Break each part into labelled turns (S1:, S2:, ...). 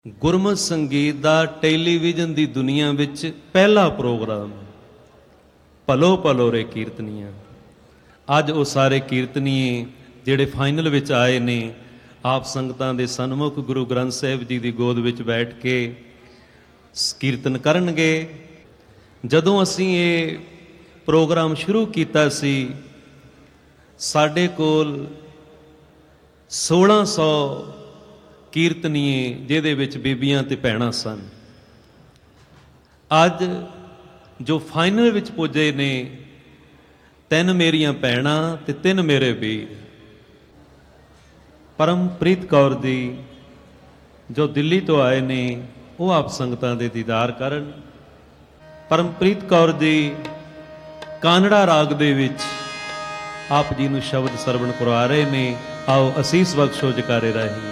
S1: ਗੁਰਮਤਿ ਸੰਗੀਤ ਦਾ ਟੈਲੀਵਿਜ਼ਨ ਦੀ ਦੁਨੀਆ ਵਿੱਚ ਪਹਿਲਾ ਪ੍ਰੋਗਰਾਮ ਭਲੋ ਭਲੋ ਰੇ ਕੀਰਤਨੀਆਂ। ਅੱਜ ਉਹ ਸਾਰੇ ਕੀਰਤਨੀਏ ਜਿਹੜੇ ਫਾਈਨਲ ਵਿੱਚ ਆਏ ਨੇ ਆਪ ਸੰਗਤਾਂ ਦੇ ਸਨਮੁਖ ਗੁਰੂ ਗ੍ਰੰਥ ਸਾਹਿਬ ਜੀ ਦੀ ਗੋਦ ਵਿੱਚ ਬੈਠ ਕੇ ਕੀਰਤਨ ਕਰਨਗੇ। ਜਦੋਂ ਅਸੀਂ ਇਹ ਪ੍ਰੋਗਰਾਮ ਸ਼ੁਰੂ ਕੀਤਾ ਸੀ ਸਾਡੇ ਕੋਲ 1600 ਕੀਰਤਨੀਏ ਜਿਹਦੇ ਵਿੱਚ ਬੀਬੀਆਂ ਤੇ ਭੈਣਾਂ ਸਨ। ਅੱਜ ਜੋ ਫਾਈਨਲ ਵਿੱਚ ਪੁੱਜੇ ਨੇ 3 ਮੇਰੀਆਂ ਭੈਣਾਂ ਤੇ 3 ਮੇਰੇ ਵੀਰ। ਪਰਮਪ੍ਰੀਤ ਕੌਰ ਜੀ ਜੋ ਦਿੱਲੀ ਤੋਂ ਆਏ ਨੇ ਉਹ ਆਪ ਸੰਗਤਾਂ ਦੇ ਦੀਦਾਰ ਕਰਨ। ਪਰਮਪ੍ਰੀਤ ਕੌਰ ਜੀ ਕਾਨੜਾ ਰਾਗ ਦੇ ਵਿੱਚ ਆਪ ਜੀ ਨੂੰ ਸ਼ਬਦ ਸਰਵਣ ਕਰਵਾ ਰਹੇ ਨੇ। ਆਓ ਅਸੀਸ ਬਖਸ਼ੋ ਜਕਾਰੇ ਰਾਹੀਂ।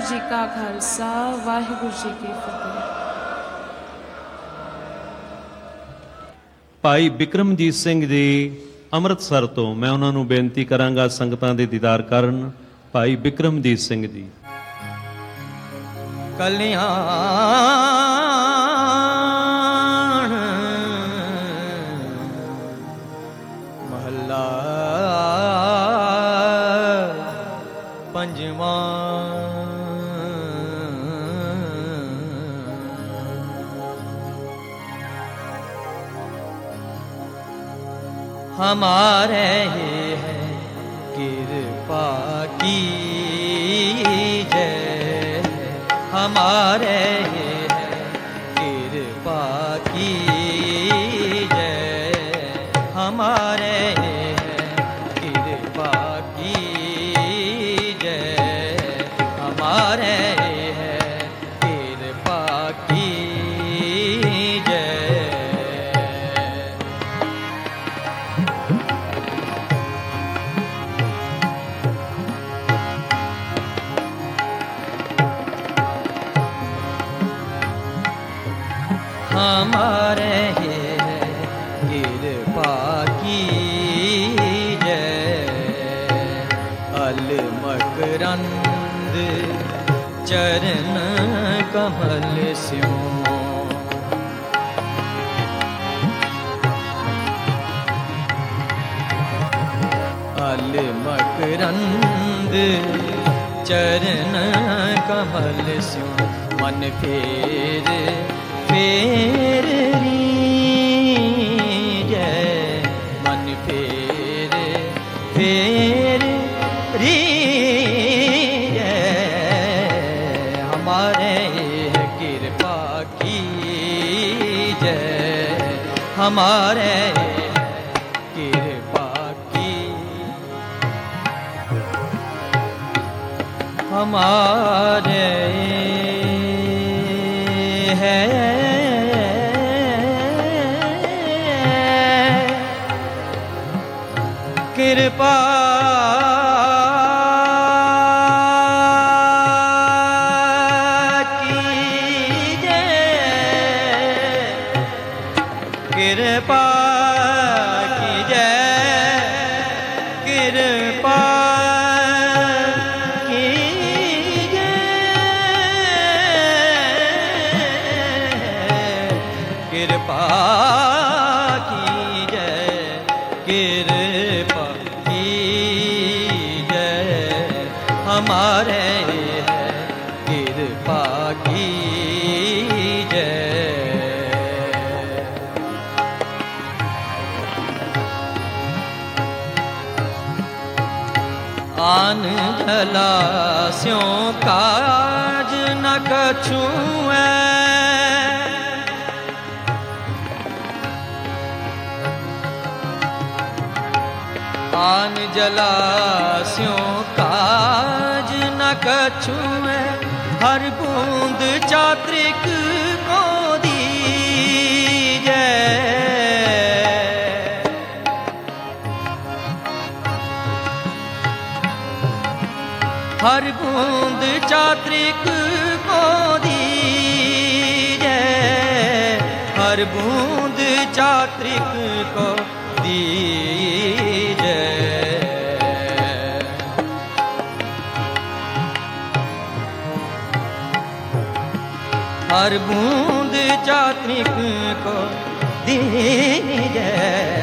S2: वाहिगुरू जी का खालसा वाहिगुरू जी की फतेह।
S1: ਭਾਈ ਬਿਕਰਮਜੀਤ ਸਿੰਘ ਜੀ ਅੰਮ੍ਰਿਤਸਰ ਤੋਂ ਮੈਂ ਉਹਨਾਂ ਨੂੰ ਬੇਨਤੀ ਕਰਾਂਗਾ ਸੰਗਤਾਂ ਦੇ ਦੀਦਾਰ ਕਰਨ। ਭਾਈ ਬਿਕਰਮਜੀਤ ਸਿੰਘ ਜੀ।
S3: ਕਲਿਆਣ ਮਹੱਲਾ ਪੰਜਵਾਂ। हमारे है कृपा की जय, हमारे है कृपा की जय, हमारे है कृपा की जय, हमारे है कृपा की जय। हमारे है कृपा की जय, अल मकरंद चरण कमल स्यों, अल मकरंद चरण कमल स्यों, मन फेर फेर जय, मन फेर फेर जय, हमारे कृपा की जय, हमारे कृपा की, हमारे है कृपा की जय, कृपा की जय, कृपा की जय, कृपा की जय, कृपा की जय, हमारे है कृपा की जय। आन जलास्यों काज न कछु आन जलास्यों काज न कछु हर बूंद चात्रिक को दीजै, हर बूंद चात्रिक को दीजै, हर बूंद चात्रिक को दीजै, हर बूंद चात्रिक को दीजै,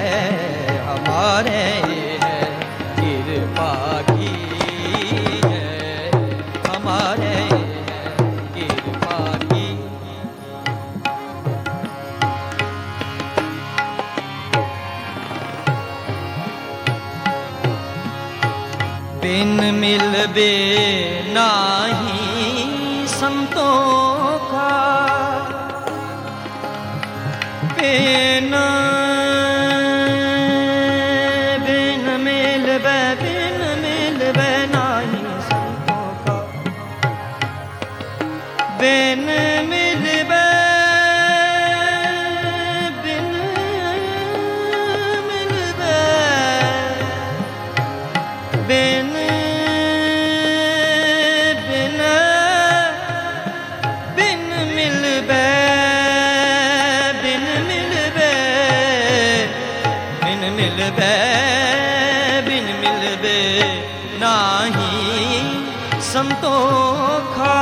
S3: हमारे है कृपा की जय, हमारे है कृपा की। बिन मिलबे नाही संतों का, बिन बिन मिलबे नाही संतों का, बिन मिलबे बिन मिलबे बिन बिन मिलबे बिन मिलबे नाही संतोखा।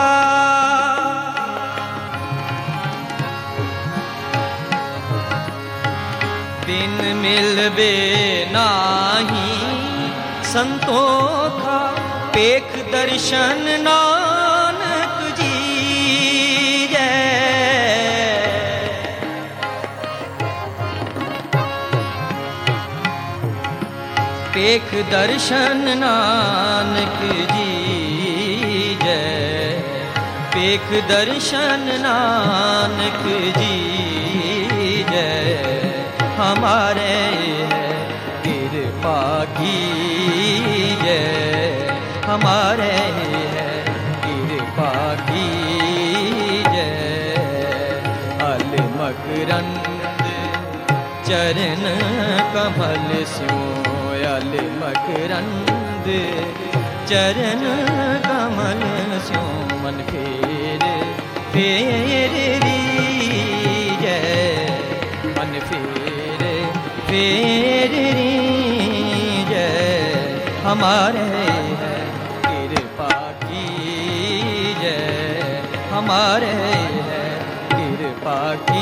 S3: बिन मिलबे नाही संतोखा, पेख दर्शन नानक जी जय। पेख दर्शन नानक जी जय। पेख दर्शन नानक जी जय। हमारे है कृपा कीजय। हमारे है कृपा कीजय। अल मकरंद चरण कमल स्यो। अल मकरंद चरण कमल स्यो। मन फेर जय। मन फेर जय। हमारे है कृपा की जय। हमारे है कृपा की।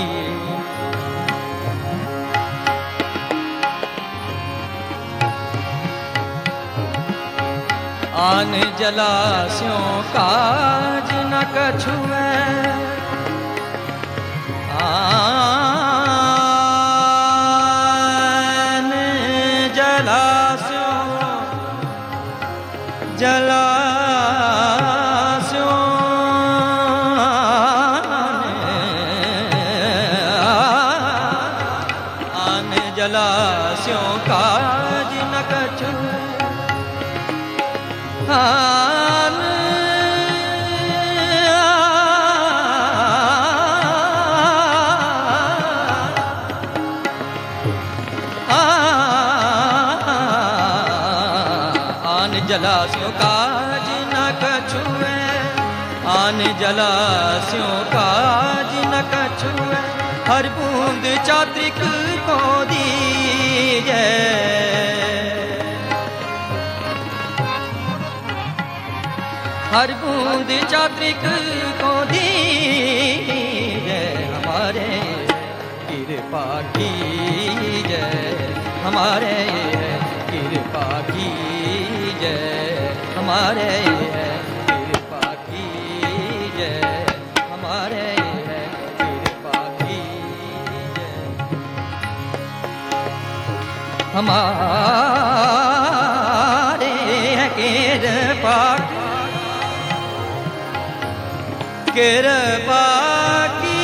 S3: आन जलास्यों काज न कछु है। जलास्यों आन जलास्यों काज न कछु। आन जलास्यों काज न कछु है। आन जलास्यों काज न कछु है। हर बूंद चात्रिक को दीजै। हर बूंद चात्रिक को दीजै। हमारे कृपा कीजै। हमारे कृपा की जय। हमारे है कृपा की जय। हमारे है कृपा की जय। हमारे है कृपा कृपा की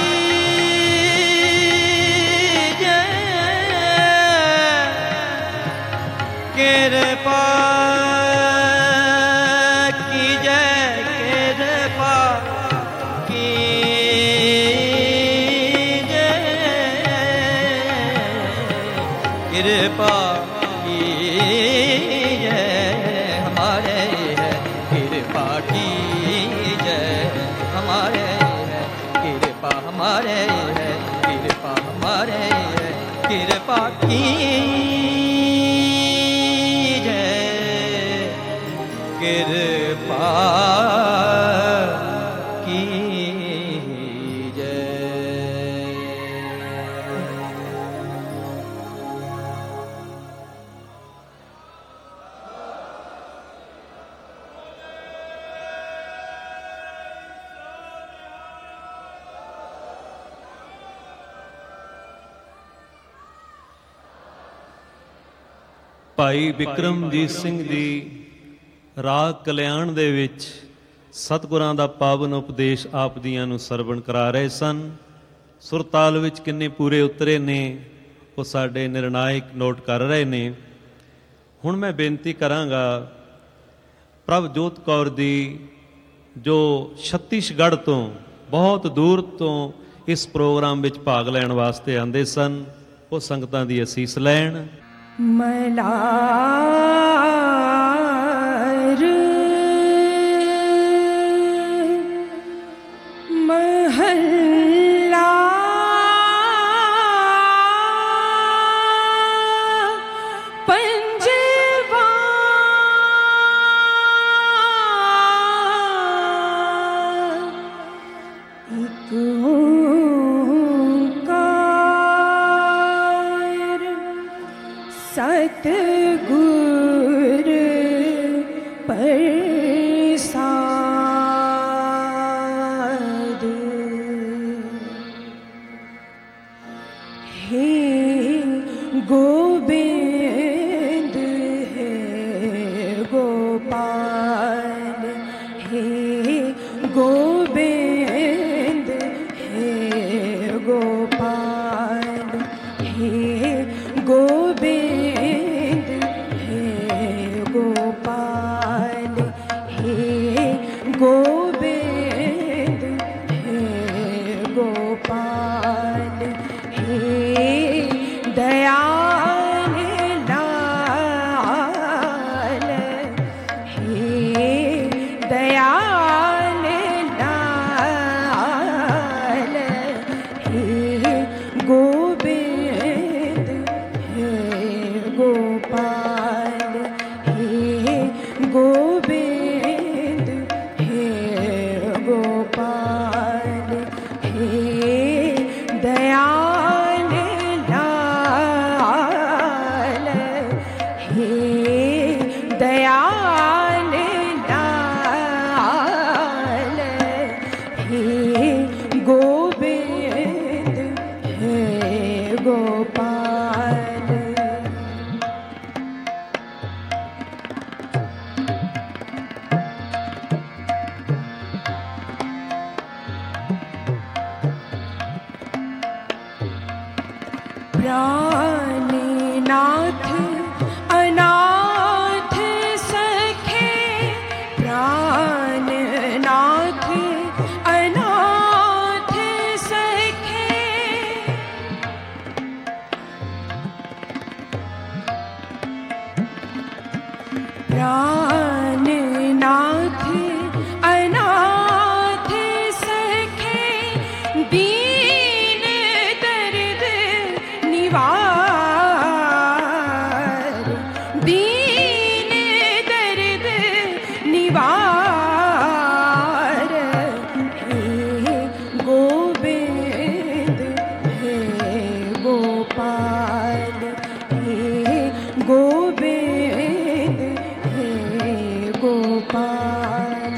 S3: जय। कृपा कृपा कीजय। हमारे है कृपा कीजय। हमारे है कृपा। हमारे है कृपा। हमारे है कृपा कीजय। कृपा
S1: ਭਾਈ ਬਿਕਰਮਜੀਤ ਸਿੰਘ ਜੀ ਰਾਗ ਕਲਿਆਣ ਦੇ ਵਿੱਚ ਸਤਿਗੁਰਾਂ ਦਾ ਪਾਵਨ ਉਪਦੇਸ਼ ਆਪ ਜੀਆਂ ਨੂੰ ਸਰਵਣ ਕਰਾ ਰਹੇ ਸਨ। ਸੁਰਤਾਲ ਵਿੱਚ ਕਿੰਨੇ ਪੂਰੇ ਉਤਰੇ ਨੇ ਉਹ ਸਾਡੇ ਨਿਰਣਾਇਕ ਨੋਟ ਕਰ ਰਹੇ ਨੇ। ਹੁਣ ਮੈਂ ਬੇਨਤੀ ਕਰਾਂਗਾ ਪ੍ਰਭਜੋਤ ਕੌਰ ਦੀ ਜੋ ਛੱਤੀਸਗੜ੍ਹ ਤੋਂ ਬਹੁਤ ਦੂਰ ਤੋਂ ਇਸ ਪ੍ਰੋਗਰਾਮ ਵਿੱਚ ਭਾਗ ਲੈਣ ਵਾਸਤੇ ਆਉਂਦੇ ਸਨ, ਉਹ ਸੰਗਤਾਂ ਦੀ ਅਸੀਸ ਲੈਣ।
S2: मलार महल्ला
S4: सतगुर प्रसाद हे गोविंद हे गोपाल हे गोविंद हे गोपाल हे गोविंद हे गोपाल हे गोविंद हे गोपाल हे दयाल लाल हे दयाल लाल हे गोविंद हे गोपाल हे गोविंद हे गोपाल हे दयाल लाल हे दयाल लाल हे गोविंद हे गोपाल प्राणनाथ अनाथ सखे प्राणनाथ अनाथ सखे प्राणनाथ अनाथ सखे दीन दर्द निवार दीन दर्द निवार हे गोविंद हे गोपाल हे गोविंद हे गोपाल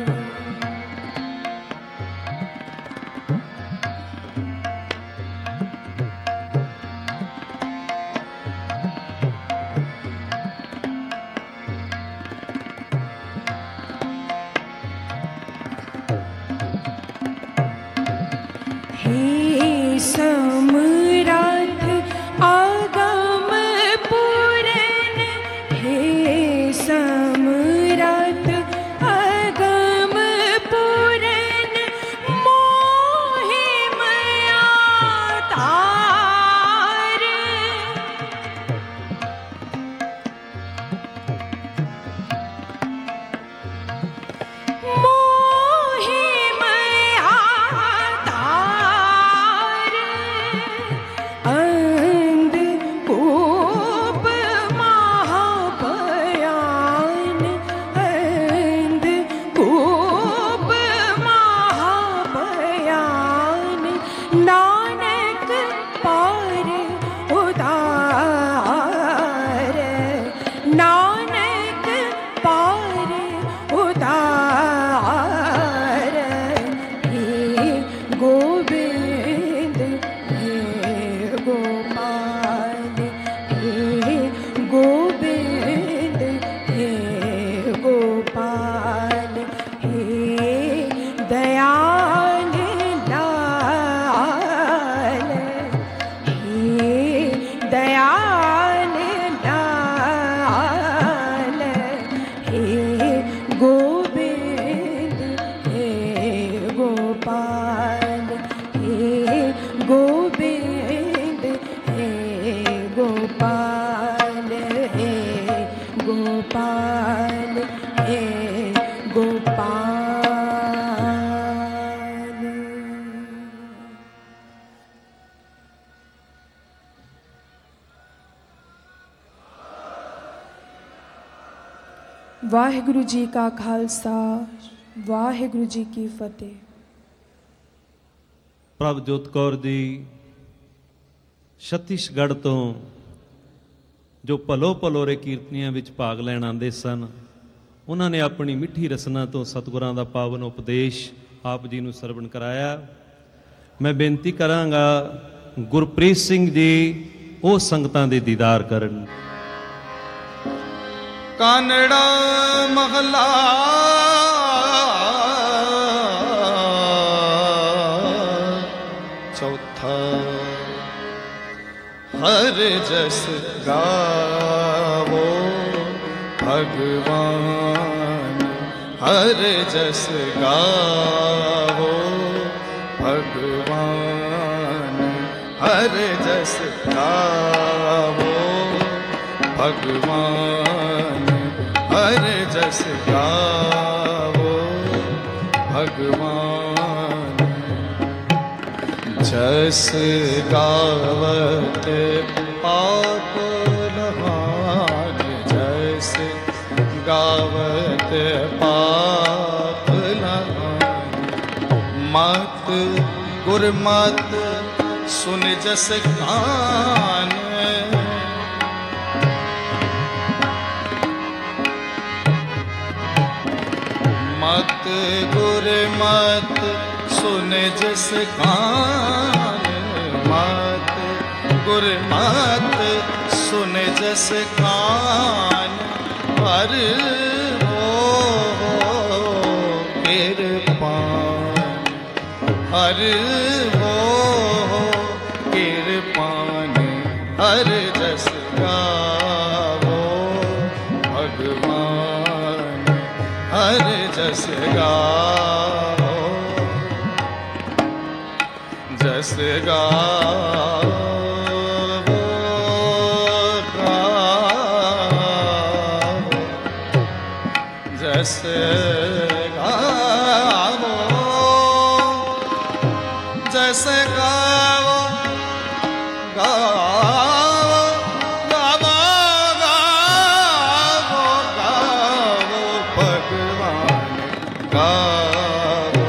S4: हे समराथ आगम पूरन हे समराथ आगम पूरन मोहि मया तार मोहि मया तार अंध कोप महाभयान अंध कोप महाभयान नानक पार उदार नानक पार उदार हे गोविंद हे गोपाल हे गोविंद हे गोपाल हे दयाल लाल हे दयाल लाल हे गोविंद हे गोपाल हे गोविंद हे गोपाल हे गोपाल हे गोपाल वाहिगुरु जी का खालसा वाहिगुरु जी की फतेह।
S1: ਪ੍ਰਭਜੋਤ ਕੌਰ ਦੀ ਛੱਤੀਸਗੜ੍ਹ ਤੋਂ ਜੋ ਭਲੋ ਭਲੋਰੇ ਕੀਰਤਨੀਆਂ ਵਿੱਚ ਭਾਗ ਲੈਣ ਆਉਂਦੇ ਸਨ, ਉਹਨਾਂ ਨੇ ਆਪਣੀ ਮਿੱਠੀ ਰਸਨਾ ਤੋਂ ਸਤਿਗੁਰਾਂ ਦਾ ਪਾਵਨ ਉਪਦੇਸ਼ ਆਪ ਜੀ ਨੂੰ ਸਰਵਣ ਕਰਾਇਆ। ਮੈਂ ਬੇਨਤੀ ਕਰਾਂਗਾ ਗੁਰਪ੍ਰੀਤ ਸਿੰਘ ਜੀ ਉਹ ਸੰਗਤਾਂ ਦੇ ਦੀਦਾਰ ਕਰਨ।
S5: ਕਾਨੜਾ ਮਹਲਾ ਚੌਥਾ। हर जस गावो भगवान, हर जस गावो भगवान, हर जस गावो भगवान, हर जस गावो भगवान। जस गावत पाप नहान, जस गावत पाप नहान। मत गुरमत सुन जस कान, मत गुरमत सुन जस कान, मत गुरमत सुन जस कान। हर हो किरपान, हर हो किरपान, हर जस गावो भगवान, हर जस गावो जस गावो जस गावो जस गावो गावो गावो गावो गावो भगवान, गावो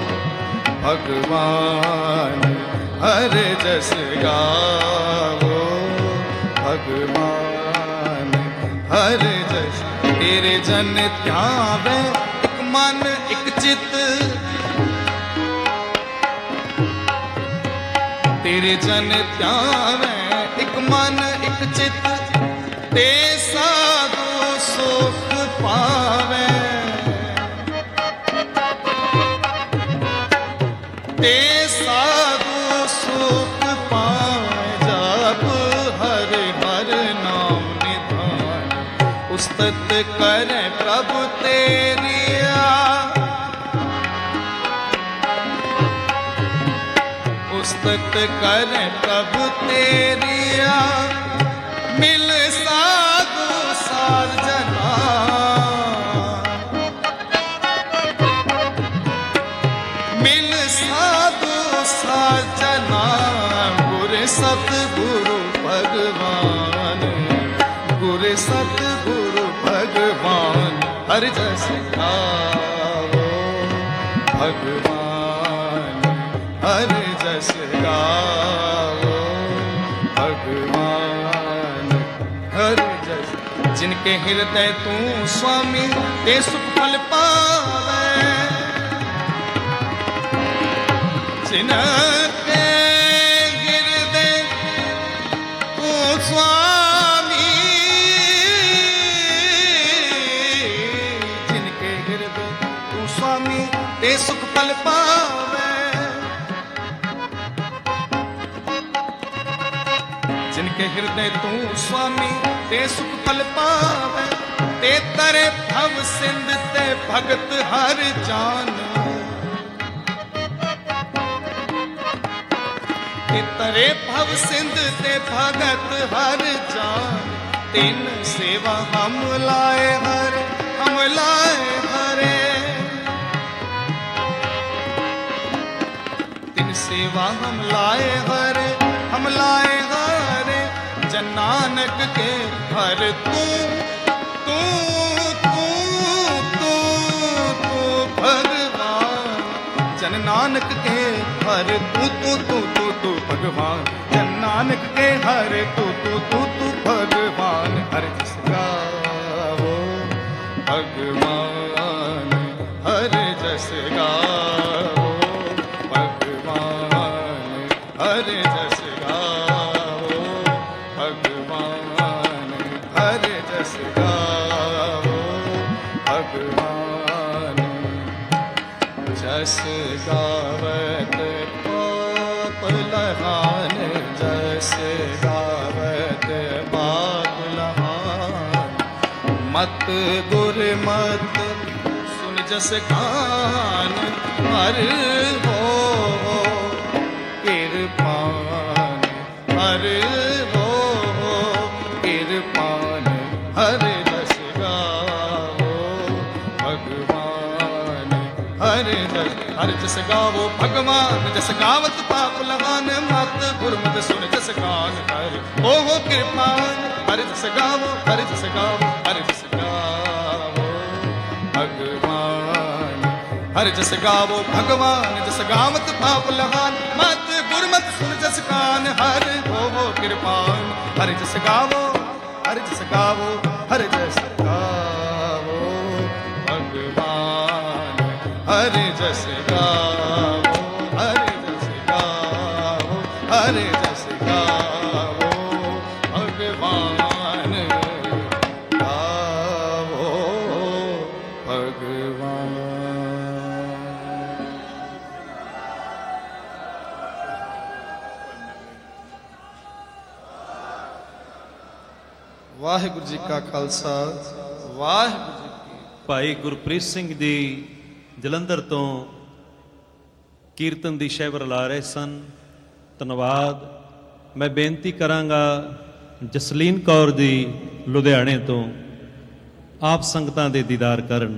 S5: भगवान, हर जस गावो भगवान, हर जस। तेरे जन ध्यावे एक मन एक चित, तेरे जन ध्यावे एक मन एक चित। ते साधु सुख पावे, ते साधु सुख पावे। जप हर हर नाम निधान, उस्तत करे प्रभु तेरिया, उस्तत करे प्रभु तेरिया। मिल साधु सार जना, मिल साधु सार जना। गुरु सतगुरु भगवान, गुरु सतगुरु भगवान, हर जस गावो भगवान, हर जस गावो भगवान, हर जस। जिनके हृदय तू स्वामी ते सुख फल पावे, जिनके हृदय तू स्वामी, जिनके हृदय तू स्वामी ते सुख फल पावे। जिनके हृदय तू स्वामी ते सुख फल पावे। ते तरे भव सिंध ते भगत हर जान, ते तरे भव सिंध ते भगत हर जान। तिन सेवा हम लाए हरे, हम लाए हरे, तिन सेवा हम लाए हरे, हम लाए हरे। जन नानक के हर तू तू तू तू तू भगवान। जन नानक के हर तू तू तू तू तू भगवान। जन नानक के हर तू तू तू तू भगवान। भगवान हर जस गावो भगवान जस गावत पाप लहान जस गावत पाप लहान मत गुर मत सुन जस कान हर हो कृपान हर हो कृपान हर जस गावो भगवान हर जस गावो भगवान जस गावत पाप लहान मत गुरमत सुन जस कान हर हो कृपान हर जस गावो हर जस गावो हर जस गावो भगवान हर जस गावो भगवान जस गावत पाप लहान मत गुरमत सुन जस कान हर हो कृपान हर जस गावो हर जस गावो हर जस गावो भगवान हर जस गावो हर जस गावो हर जस गावो भगवान गावो भगवान। ਵਾਹਿਗੁਰੂ ਜੀ ਕਾ ਖਾਲਸਾ ਵਾਹਿਗੁਰੂ ਜੀ ਕੀ
S1: ਭਾਈ ਗੁਰਪ੍ਰੀਤ ਸਿੰਘ ਜੀ ਜਲੰਧਰ ਤੋਂ ਕੀਰਤਨ ਦੀ ਸ਼ੈਵਰ ਲਾ ਰਹੇ ਸਨ। ਧੰਨਵਾਦ। ਮੈਂ ਬੇਨਤੀ ਕਰਾਂਗਾ ਜਸਲੀਨ ਕੌਰ ਜੀ ਲੁਧਿਆਣੇ ਤੋਂ ਆਪ ਸੰਗਤਾਂ ਦੇ ਦੀਦਾਰ ਕਰਨ।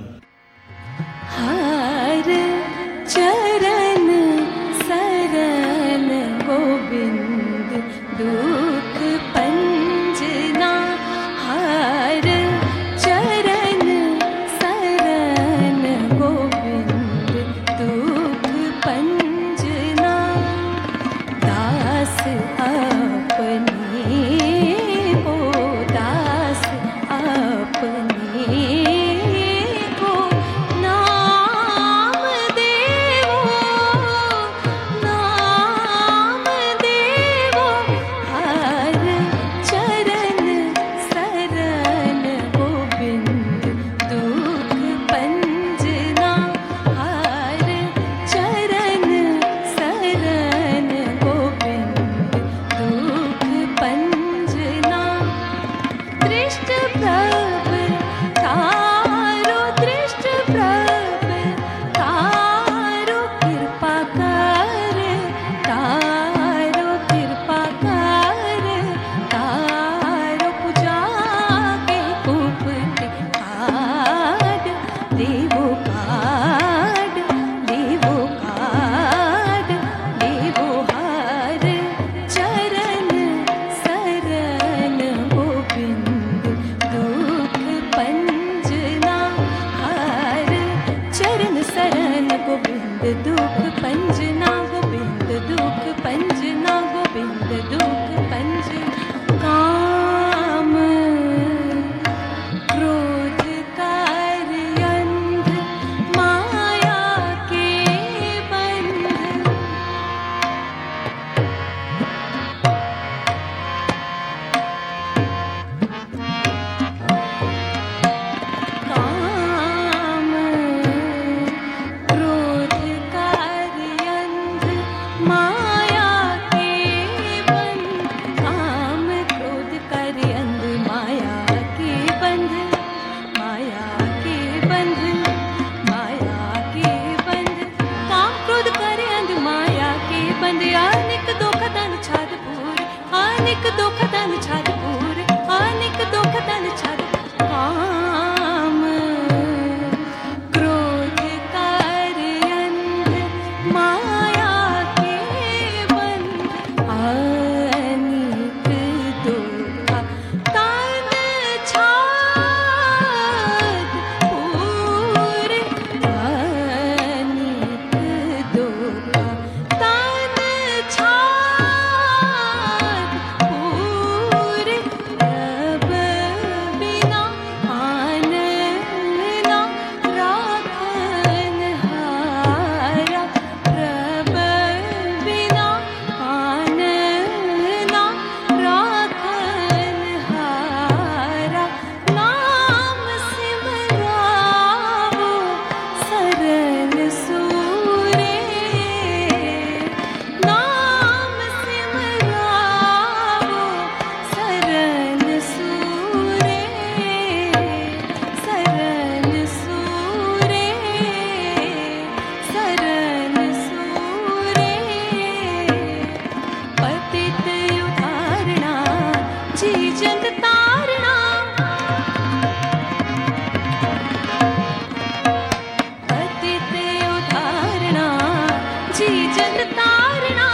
S6: हर चरण शरण गोविंद दुख पंजना हर चरण शरण गोविंद दुख पंजना दास अपने हो दास अपने को नाम देवो हर चरण शरण गोविंद दुख पंजना हर चरण शरण गोविंद दुख पंजना दृष्ट प्रभ तारो दृष्ट प्रभ तारो कृपा कर तारो कृपा कर तारो पूजा के कुपट काड देवो काड देवो काड देवो हर चरण शरण गोविंद दुख जंत तारना पतित उधारना जी जंत तारना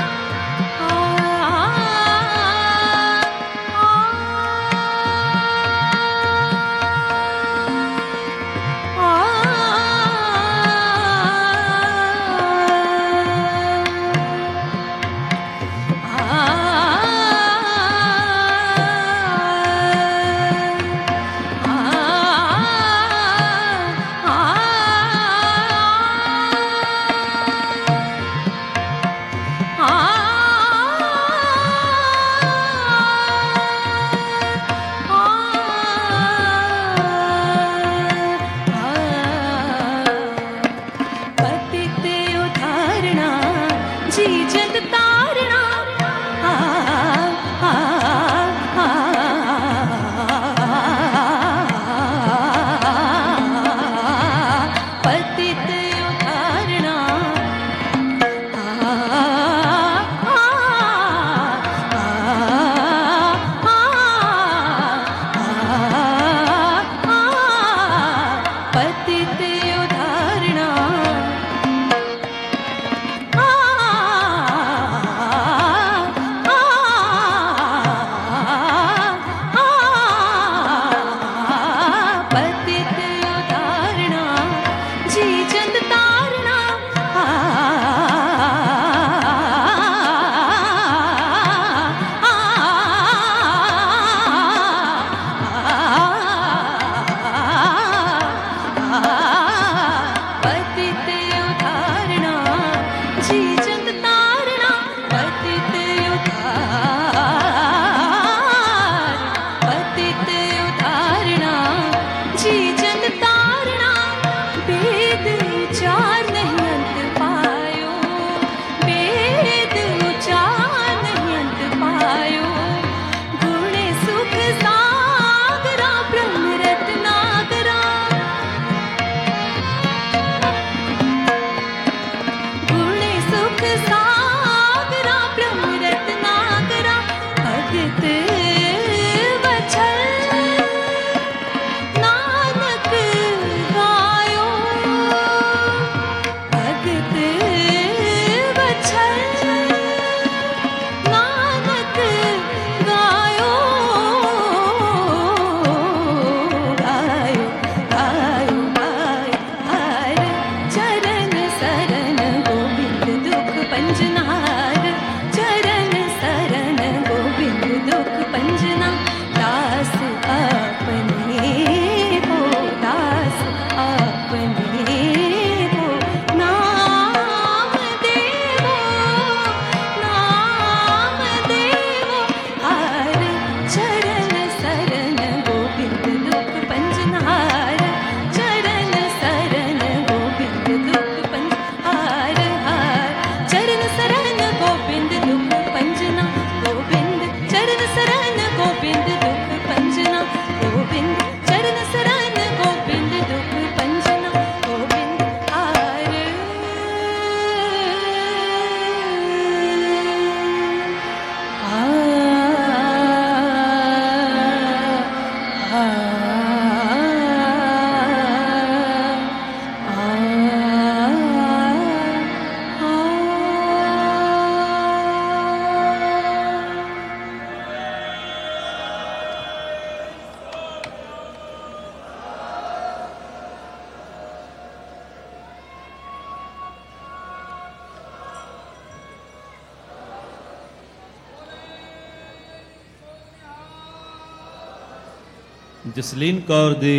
S1: ਜਸਲੀਨ ਕੌਰ ਜੀ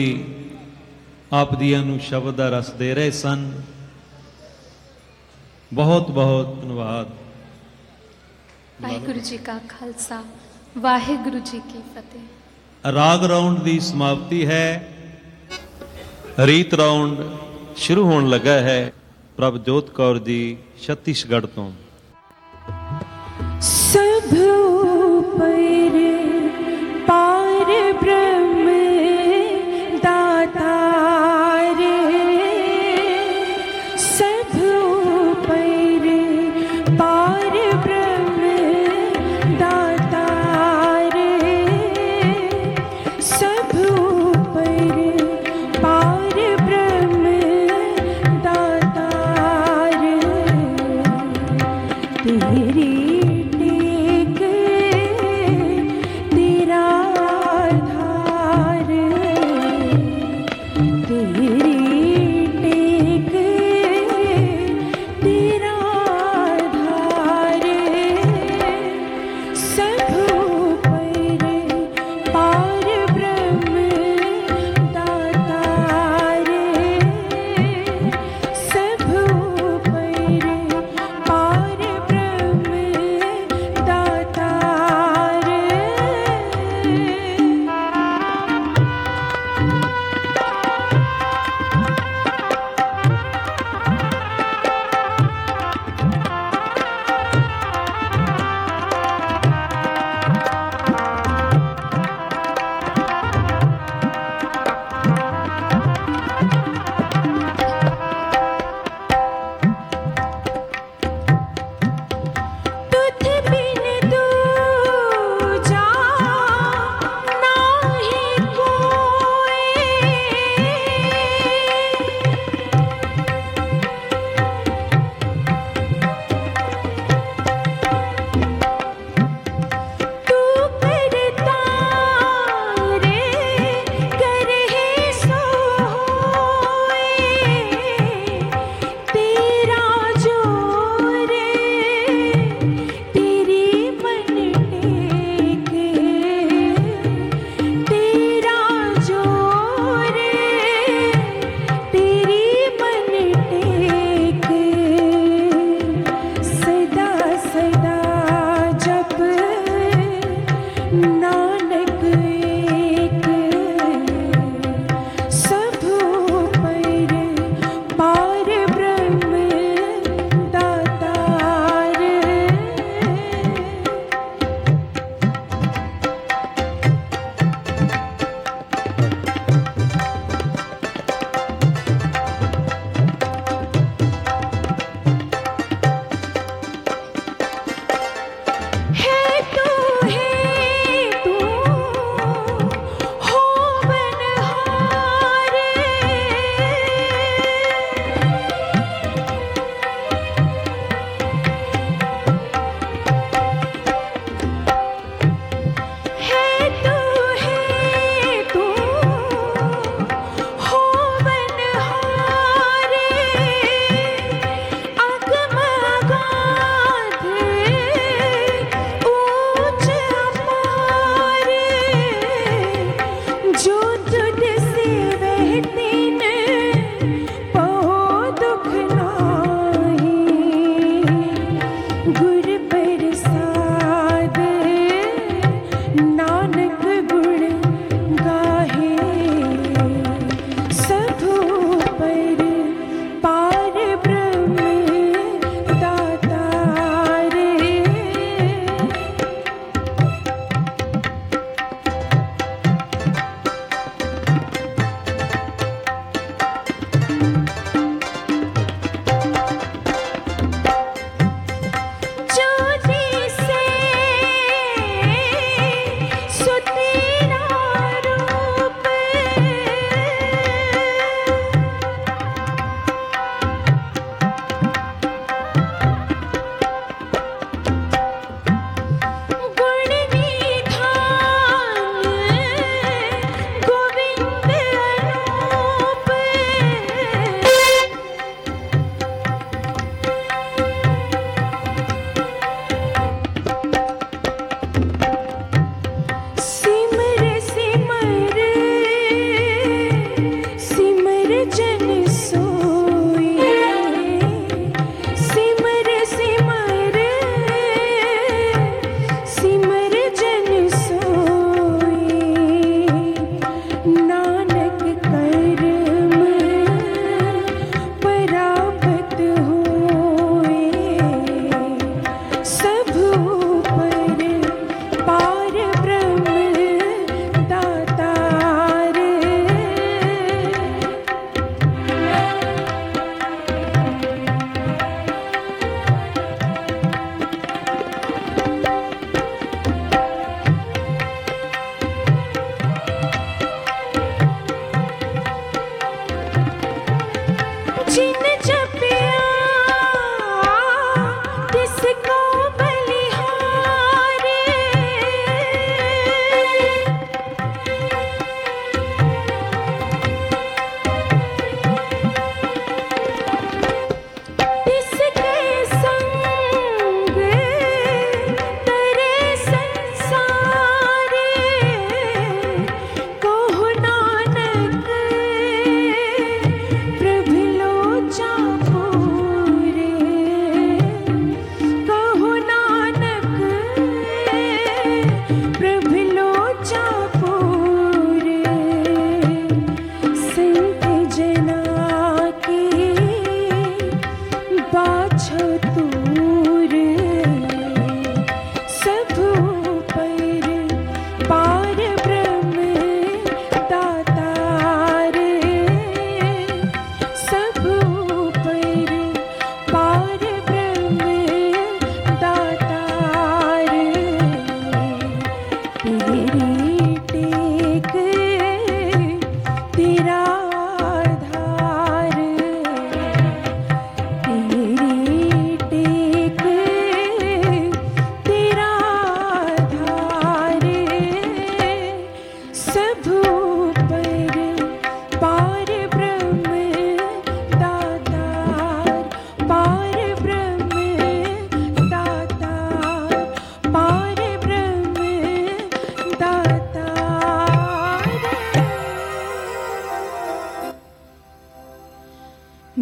S1: ਆਪ ਦੀਆਂ ਨੂੰ ਸ਼ਬਦ ਦਾ ਰਸ ਦੇ ਰਹੇ ਸਨ। ਬਹੁਤ ਬਹੁਤ ਧੰਨਵਾਦ।
S2: ਵਾਹਿਗੁਰੂ ਜੀ ਕਾ ਖਾਲਸਾ ਵਾਹਿਗੁਰੂ ਜੀ ਕੀ ਫਤਿਹ।
S1: ਰਾਗ ਰਾਉਂਡ ਦੀ ਸਮਾਪਤੀ ਹੈ। ਰੀਤ ਰਾਉਂਡ ਸ਼ੁਰੂ ਹੋਣ ਲੱਗਾ ਹੈ। ਪ੍ਰਭਜੋਤ ਕੌਰ ਜੀ ਛੱਤੀਸਗੜ੍ਹ ਤੋਂ।
S4: सब ऊपर पार ब्रह्म दाता रे, सब ऊपर पार ब्रह्म दाता रे,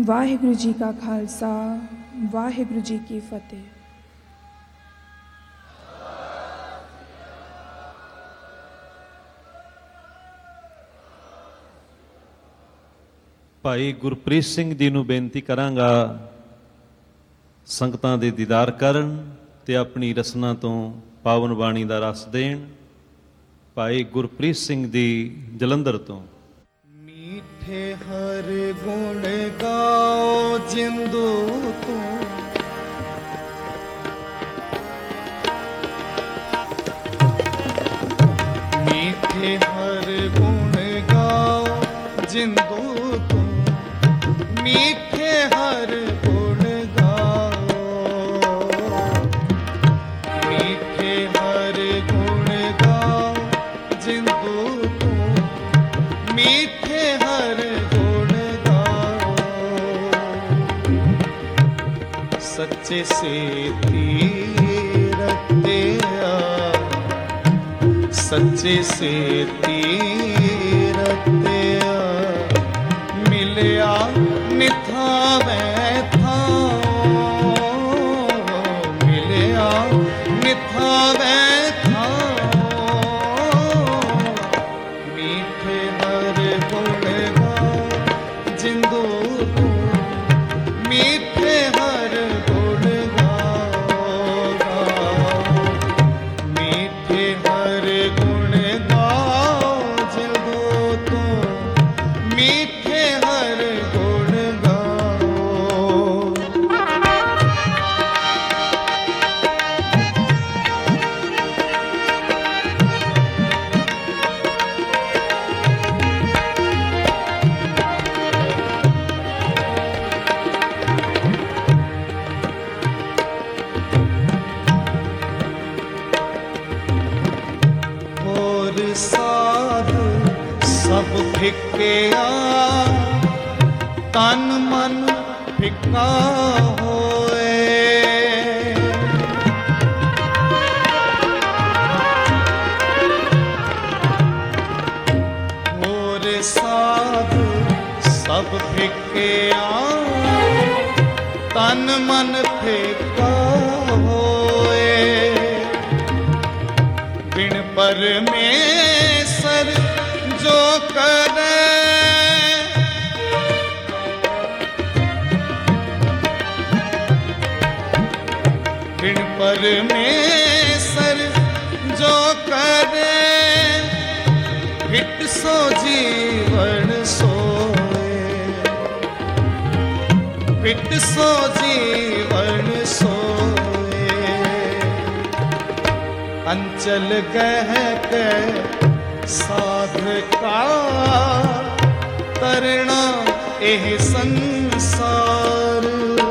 S4: ਵਾਹਿਗੁਰੂ ਜੀ ਕਾ ਖਾਲਸਾ ਵਾਹਿਗੁਰੂ ਜੀ ਕੀ ਫਤਿਹ।
S1: ਭਾਈ ਗੁਰਪ੍ਰੀਤ ਸਿੰਘ ਜੀ ਨੂੰ ਬੇਨਤੀ ਕਰਾਂਗਾ ਸੰਗਤਾਂ ਦੇ ਦੀਦਾਰ ਕਰਨ ਤੇ ਆਪਣੀ ਰਸਨਾ ਤੋਂ ਪਾਵਨ ਬਾਣੀ ਦਾ ਰਸ ਦੇਣ। ਭਾਈ ਗੁਰਪ੍ਰੀਤ ਸਿੰਘ ਜੀ ਜਲੰਧਰ ਤੋਂ।
S5: ਮਿੱਠੇ ਹਰ ਗੁਣ ਗਾਓ ਜਿੰਦੂ ਤੂੰ, ਮਿੱਠੇ ਹਰ ਗੁਣ ਗਾਓ ਜਿੰਦੂ ਤੂੰ, ਮਿੱਠੇ ਹਰ ਗੁਣ ਗਾਓ, ਮਿੱਠੇ ਹਰ ਗੁਣ ਗਾਓ ਜਿੰਦੂ ਤੂੰ, ਮਿੱਠੇ ਹਰ ਗੁਣ ਗਾਓ। ਸੱਚੇ ਸੇ ਤੀਰਥ ਤੇਰਾ, ਸੱਚੇ ਸੇ ਤੀਰਥ ਤੇਰਾ, ਮਿਲਿਆ ਨਿਥਾਵੇਂ ਥਾਂ, ਮਿਲਿਆ ਨਿਥਾਵੇਂ ਥਾਂ। ਮਿੱਠੇ ਹਰ ਗੁਣ ਗਾਓ ਜਿੰਦੂ ਤੂੰ, ਮਿੱਠੇ ਹਰ ਗੁਣ ਗਾਓ, ਮਿੱਠੇ ਹਰ ਗੁਣ ਗਾਓ ਜਿੰਦੂ ਤੂੰ, ਮਿੱਠੇ ਹਰ ਗੁਣ ਗਾਓ। ਹੋਰ ਸਾਧ ਸਭ ਫਿੱਕਿਆ, ਤਨ ਮਨ ਫਿੱਕਾ ਹੋਏ। ਹੋਰ ਸਾਧ ਸਭ ਫਿੱਕਿਆ, ਤਨ ਮਨ ਫਿੱਕਾ ਹੋਏ। ਬਿਨ ਪਰਮੇਸ਼ਰ ਜੋ ਕਰੇ, ਬਿਨ ਪਰਮੇਸ਼ਰ ਜੋ ਕਰੇ, ਹਿਤ ਸੋ ਜੀਵਨ ਸੋਏ, ਹਿਤ ਸੋ ਜੀਵਨ ਸੋਏ। अंचल गह के साधका, तरना एह संसार।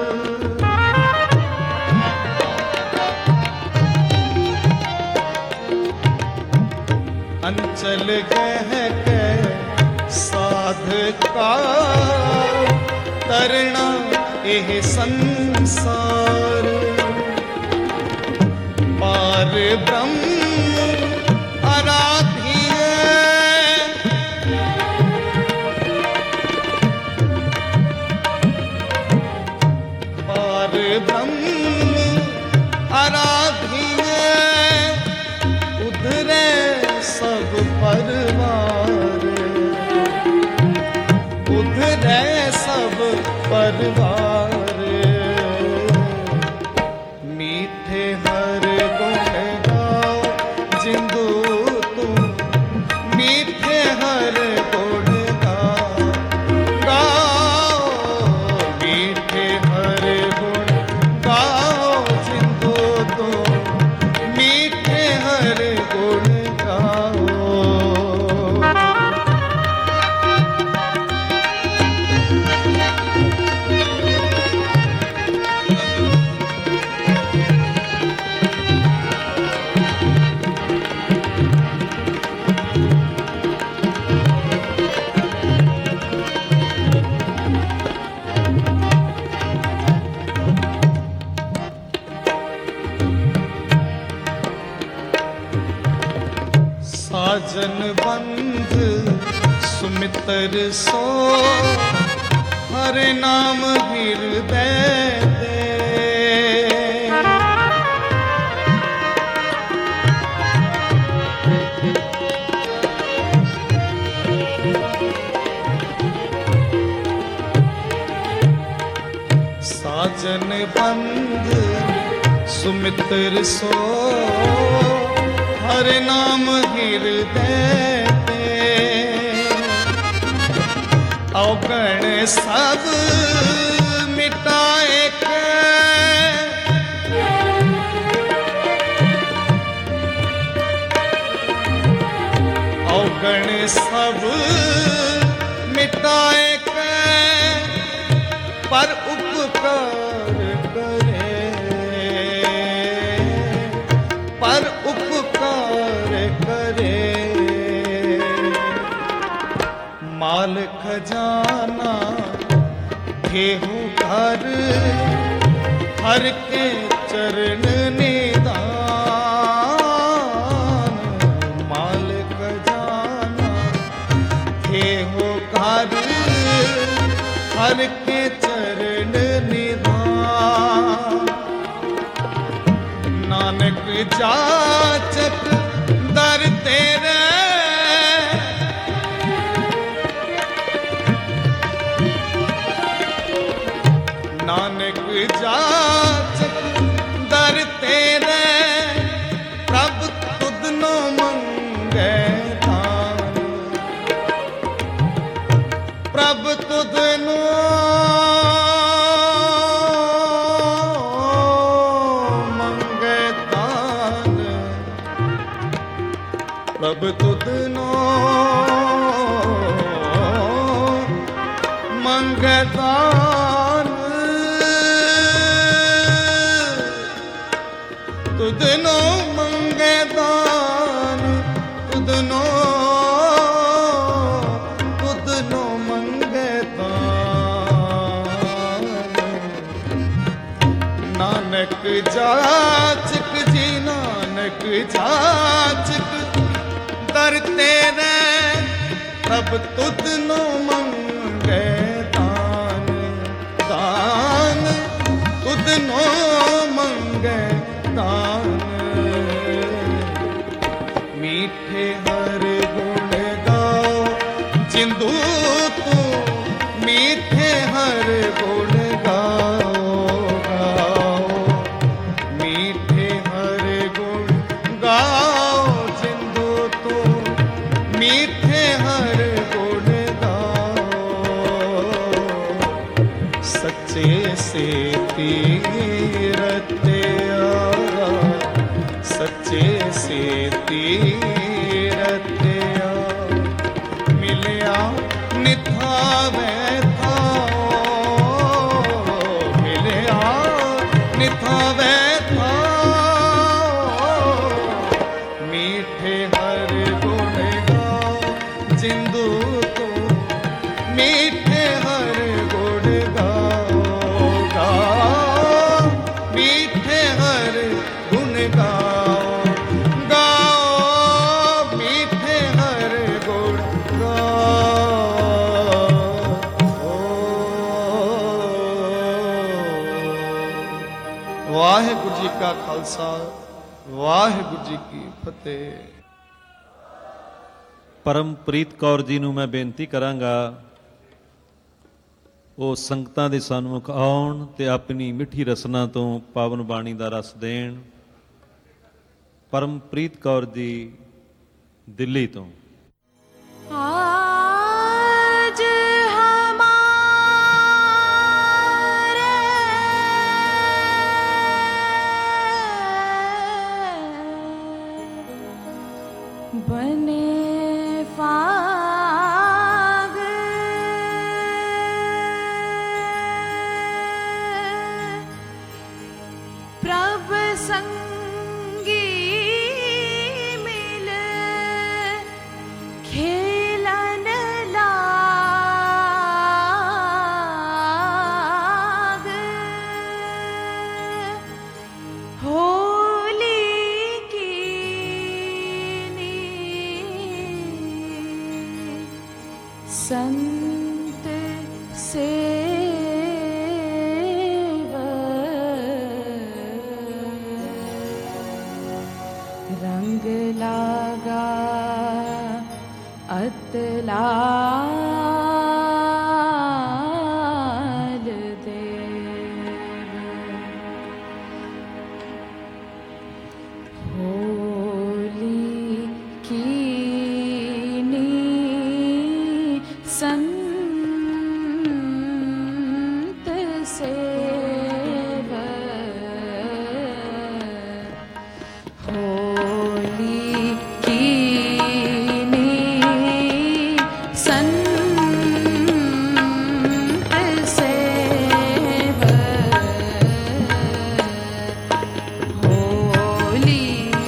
S5: अंचल गह के साधका, तरना एह संसार। पार ब्रह्म आराध्य, पार ब्रह्म आराध्य, उधरे सब परिवार, उधरे सब परिवार। मीठे हर गुण गाओ जिंदू तू, मीठे हर गुण गाओ, मीठे हर गुण गाओ जिंदू तू, मीठे हर गुण गाओ। साजन बंध सुमित्र सो, हरे नाम हृदय दे। साजन बंद सुमित्र सो हरे नाम हृदय दे। अवगण सब मिटाए के अवगण सब मिटाए के पर उपकार करे पर उपकार करे। माल खजाना घेहू घर हर के चरण निदान। माल खजाना घेहू घर हर के चरण निदान। नानक जाचक दर तेरे नानक जाचक दर तेरे प्रभ तुद नो मंगे दान। प्रभ तुद नो मंगे दान। प्रभ तुद नो मंगे दान। तुद नो मंगे दान तुद नो मंगे दान। नानक जाचक जी नानक जाचक दर तेरे प्रभ तुद नो मंगे दान। दान तुद नो मंगे दान। मीठे हर गुण गाओ जिंदू तू मीठे हर गुण गाओ गाओ। मीठे हर गुण गाओ जिंदू तू मीठे हर गुण गाओ। सच्चे से तीरथ सच्चे से तीरथ मिलया निथावे थाओ। मिलया निथावे थाओ। मीठे हर गुण गाओ जिंदू तो मीठे हर गुण गाओ गाओ। मीठे हर गुण गाओ गाओ। मीठे हर गुण गाओ। वाहिगुरु जी का खालसा वाहिगुरु जी की फतेह।
S1: ਪਰਮਪ੍ਰੀਤ ਕੌਰ ਜੀ ਨੂੰ ਮੈਂ ਬੇਨਤੀ ਕਰਾਂਗਾ ਉਹ ਸੰਗਤਾਂ ਦੇ ਸਨਮੁਖ ਆਉਣ ਤੇ ਆਪਣੀ ਮਿੱਠੀ ਰਸਨਾ ਤੋਂ ਪਾਵਨ ਬਾਣੀ ਦਾ ਰਸ ਦੇਣ। ਪਰਮਪ੍ਰੀਤ ਕੌਰ ਜੀ ਦਿੱਲੀ ਤੋਂ।
S6: आज हमारे बने फाग प्रभ संगी मिल खेलन लाग। होली की संत
S4: रंग लागा अतलाल देव होली कीनी संत सेव होली कीनी संत सेव होली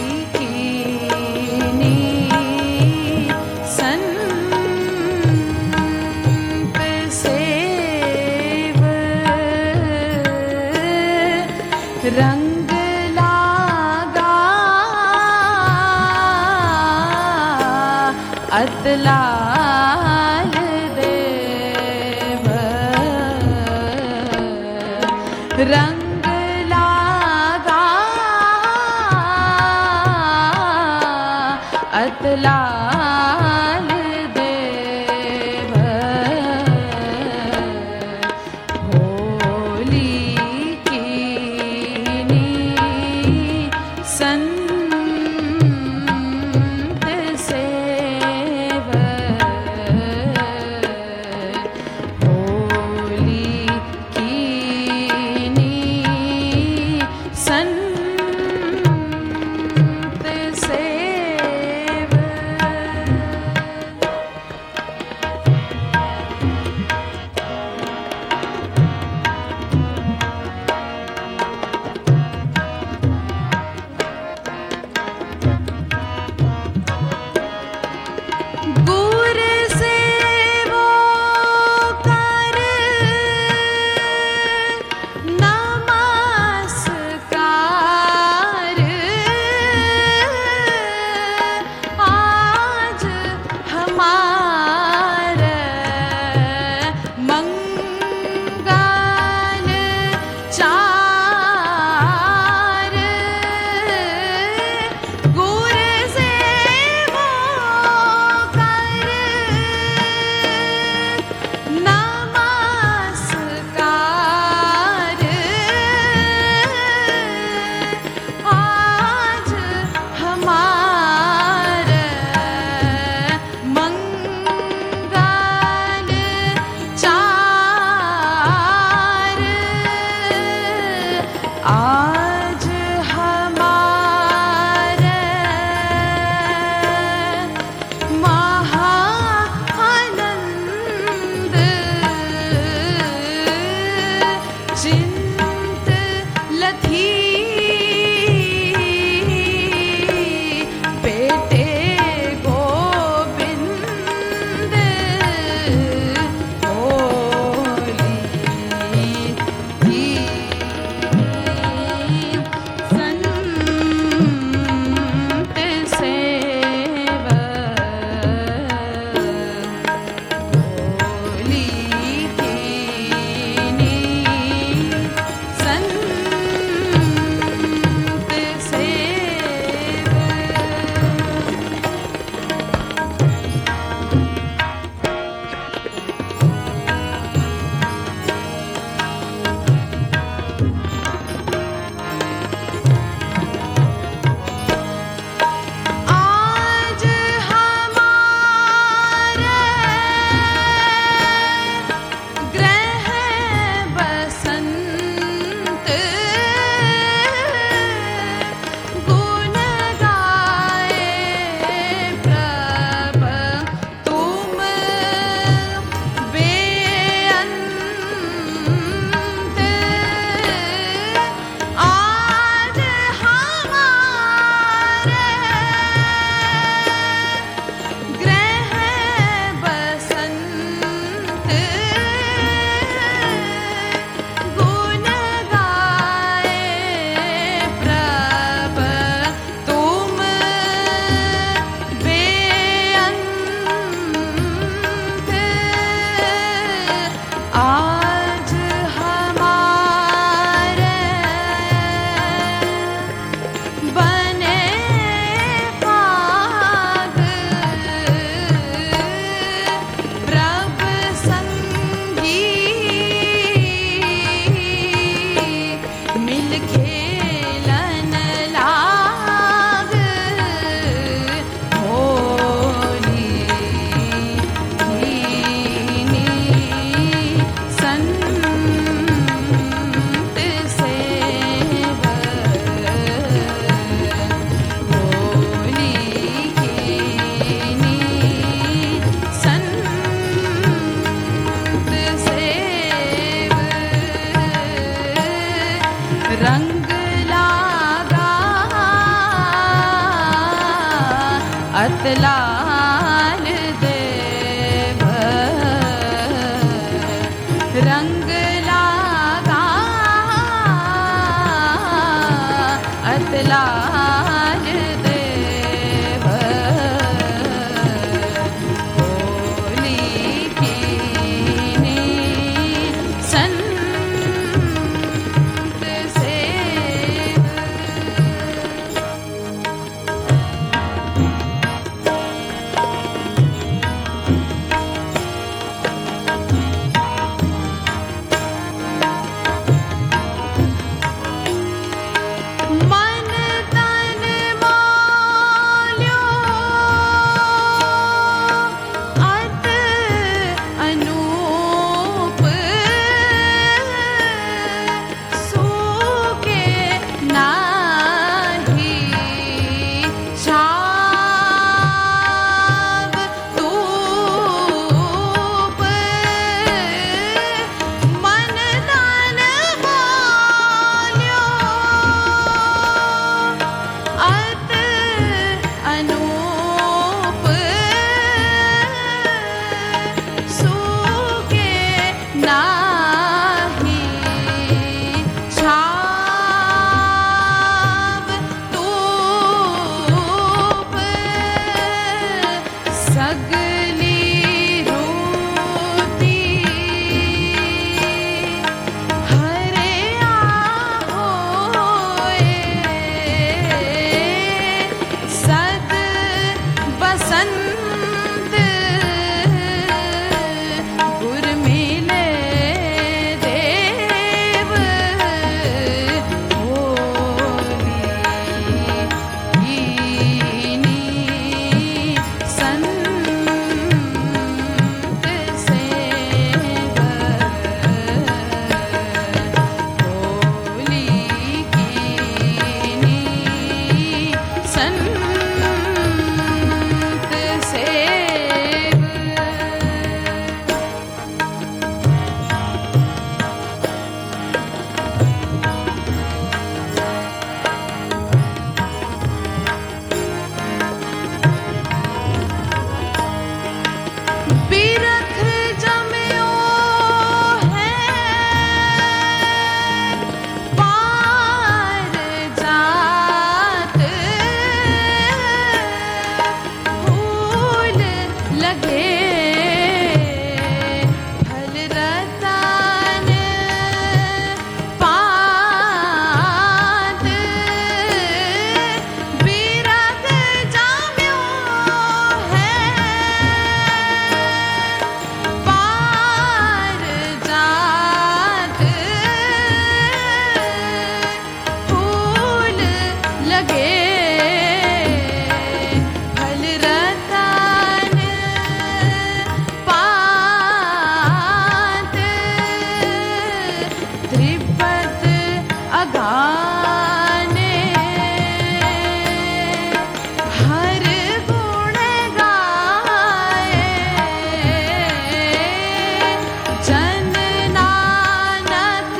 S4: कीनी संत सेव रंग लागा अतलाल देव रंग लागा अतलाल देव होली कीनी संत सेव होली कीनी संत सेव
S6: अतलाल देव रंग लागा अतलाल देव होली कीनी संत सेव मन तन माल्यो अत अनूप सूके नाही छाव तूप मन तन माल्यो अत अनूप सूके नाही छाव तूप सगली रूती हरे होए सद बसंत गुर मिले देव होली कीनी संत सेव होली कीनी संत सेव बिरख जम्यो है पार जात फूल लगे फल रतन पात बिरख जम्यो है पार जात फूल लगे फल रतन पात त्रिपत अगाने हर गुण गाए जन नानक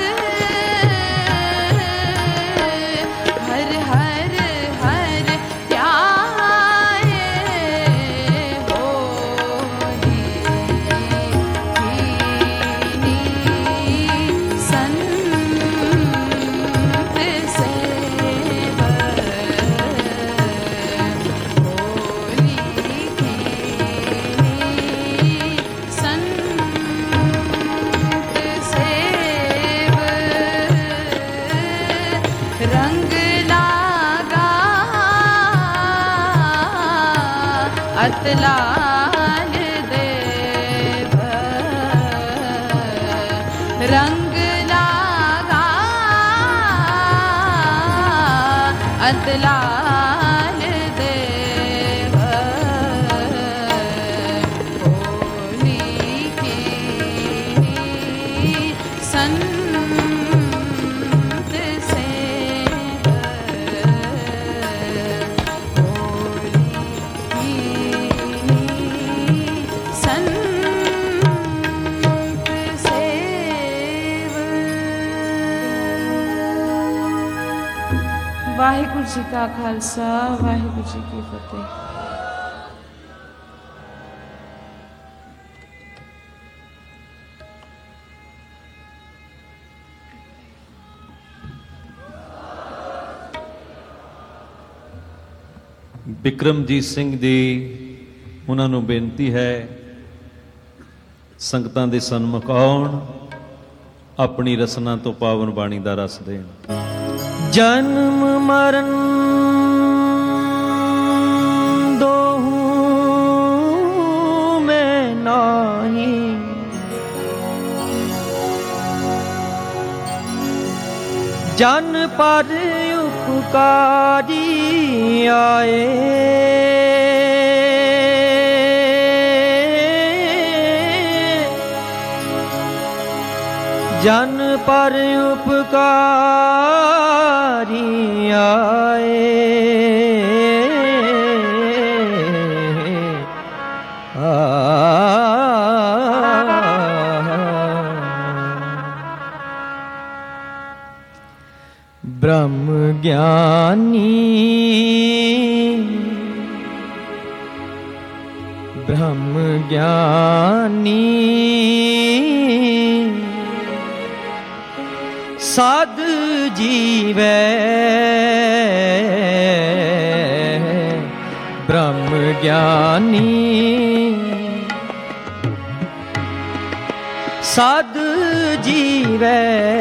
S6: हर हर हर त्याए होली कीनी संत सेव होली कीनी संत सेव रंग लागा अतलाल देव रंग लागा अतलाल देव होली कीनी संत सेव होली कीनी संत सेव। वाहिगुरु जी का खालसा वाहिगुरु जी की फतेह।
S1: ਬਿਕਰਮਜੀਤ ਸਿੰਘ ਜੀ, ਉਹਨਾਂ ਨੂੰ ਬੇਨਤੀ ਹੈ ਸੰਗਤਾਂ ਦੇ ਸਨਮੁਖ ਆਉਣ, ਆਪਣੀ ਰਸਨਾ ਤੋਂ ਪਾਵਨ ਬਾਣੀ ਦਾ ਰਸ ਦੇਣ।
S3: जन्म मरण दोहू में नाही, जन पर उपकारी आए, जन पर उपकारी आए। ब्रह्म ज्ञानी, ब्रह्म ज्ञानी साध जीवै, ब्रह्म ज्ञानी साध जीवै,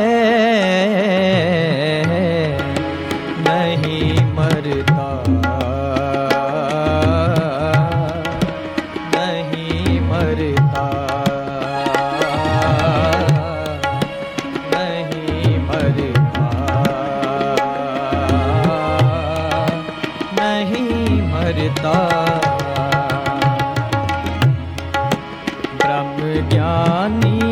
S3: नहीं मरता नहीं मरता, नहीं मरता नहीं मरता। ब्रह्म ज्ञानी,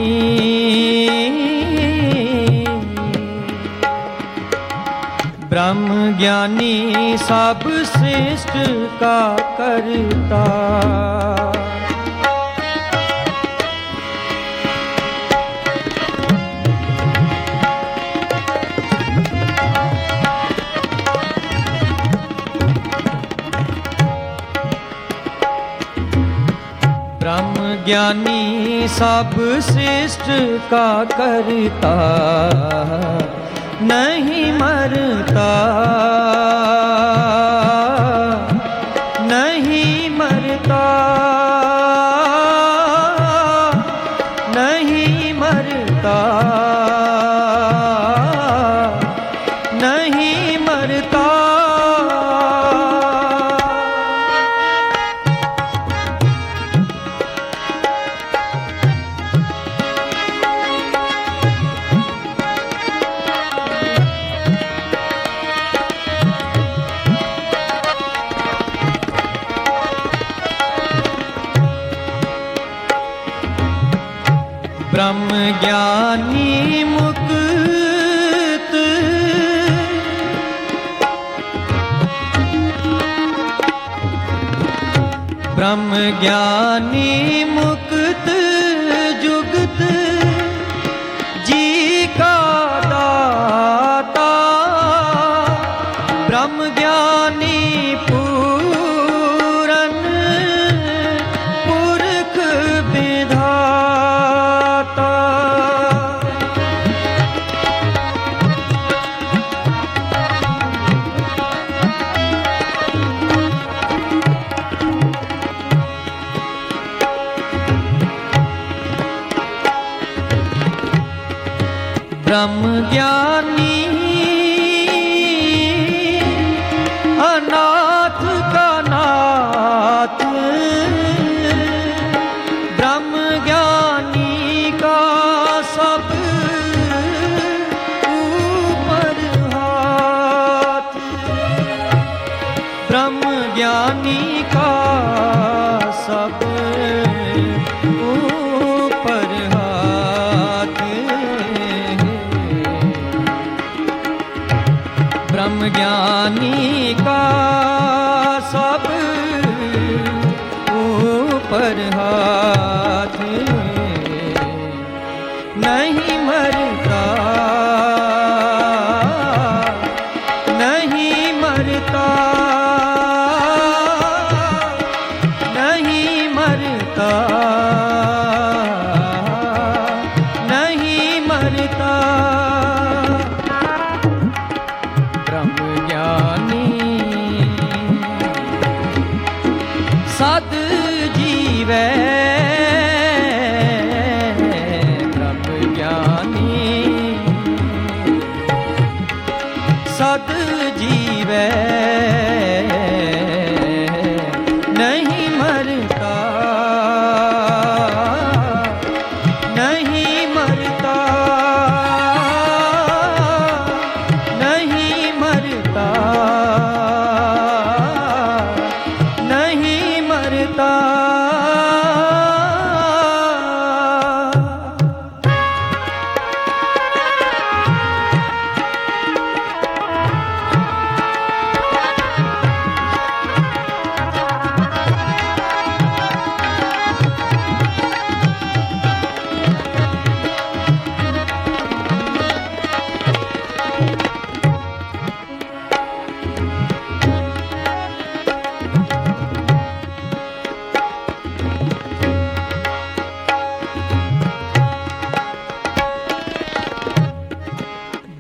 S3: ब्रह्म ज्ञानी सब श्रेष्ठ का करता, ब्रह्म ज्ञानी सब श्रेष्ठ का करता, नहीं मरता नहीं मरता नहीं मरता नहीं मरता। ब्रह्म ज्ञानी मुक्त, ब्रह्म ज्ञानी मुक्त जुगत जी का दाता, ब्रह्म ज्ञानी पूरन पुरख विधाता, ब्रह्म ज्ञानी अनाथ का नाथ, ब्रह्म ज्ञानी का सब ऊपर हाथ, ब्रह्म ज्ञानी का सब ऊपर हाथ, ब्रह्म ज्ञानी का सब ऊपर हाथ, नहीं मरता नहीं मरता नहीं मरता नहीं मरता। ब्रह्म ज्ञानी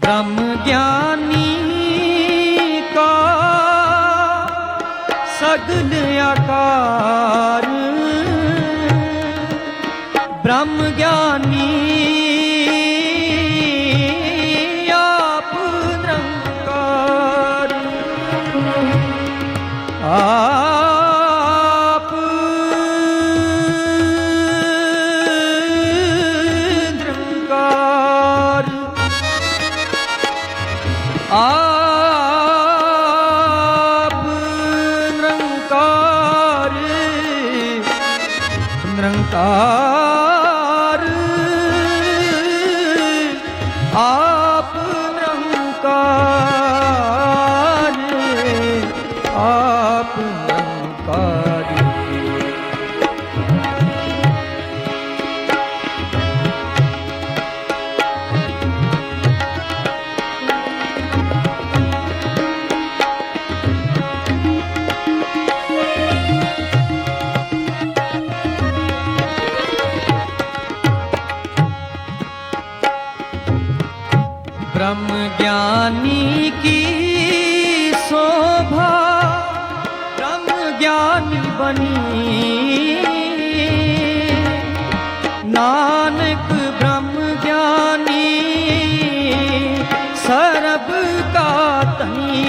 S3: ब्रह्म ज्ञानी का सगल आकार, ब्रह्म ज्ञानी आप निरंकार, आप निरंकार, आप निरंकार, निरंकार, आप निरंकार, आप निरंकार। ब्रह्म ज्ञानी की शोभा ब्रह्म ज्ञानी बनी, नानक ब्रह्म ज्ञानी सरब का तनी।